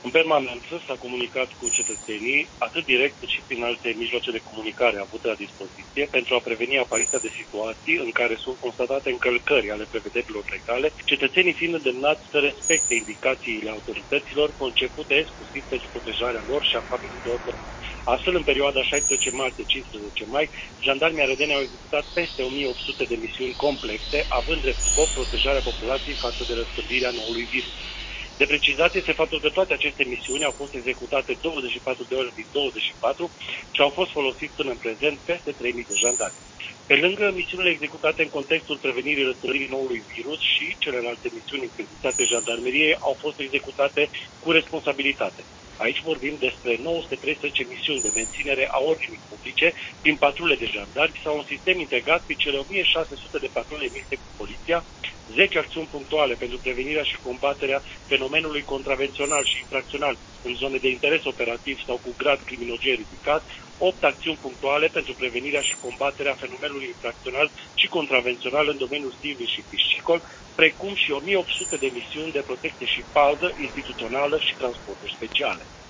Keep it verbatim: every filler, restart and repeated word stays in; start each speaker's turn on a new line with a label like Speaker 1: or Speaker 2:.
Speaker 1: În permanență s-a comunicat cu cetățenii, atât direct cât și prin alte mijloace de comunicare avute la dispoziție, pentru a preveni apariția de situații în care sunt constatate încălcări ale prevederilor legale, cetățenii fiind îndemnați să respecte indicațiile autorităților concepute exclusiv pentru protejarea lor și a familiilor lor. Astfel, în perioada șaisprezece martie-cincisprezece mai, jandarmii arădeni au executat peste o mie opt sute de misiuni complexe, având drept scop protejarea populației față de răspândirea noului virus. De precizat este faptul că toate aceste misiuni au fost executate douăzeci și patru de ore din douăzeci și patru și au fost folosiți până în prezent peste trei mii de jandarmi. Pe lângă misiunile executate în contextul prevenirii răspândirii noului virus și celelalte misiuni încredințate jandarmeriei au fost executate cu responsabilitate. Aici vorbim despre nouă sute treisprezece misiuni de menținere a ordinii publice prin patrule de jandarmi sau un sistem integrat prin cele o mie șase sute de patrule emise cu poliția, zece acțiuni punctuale pentru prevenirea și combaterea fenomenului contravențional și infracțional în zone de interes operativ sau cu grad criminogen ridicat, opt acțiuni punctuale pentru prevenirea și combaterea fenomenului infracțional și contravențional în domeniul silvic și piscicol, precum și o mie opt sute de misiuni de protecție și pază instituțională și transporturi speciale.